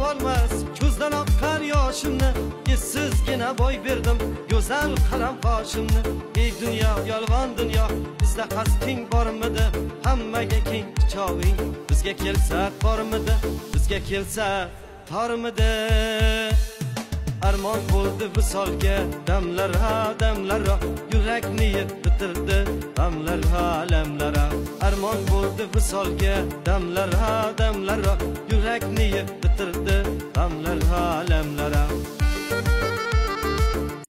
olmas ko'zdan oqqan yoshimni, sizgina boy berdim go'zal qalam qoshimni. Ey dunyo, yolg'on dunyo, bizda qasding bormidi? Hammaga keng quchog'ing bizga kelsa tormidi? Bizga kelsa tormidi? Armon bo'ldi visolga damlar ha damlar, yurakni yeb bitirdi g'amlar ha alamlar. Armon bo'ldi visolga damlar ha damlar, yurakni yeb bitirdi g'amlar ha alamlar.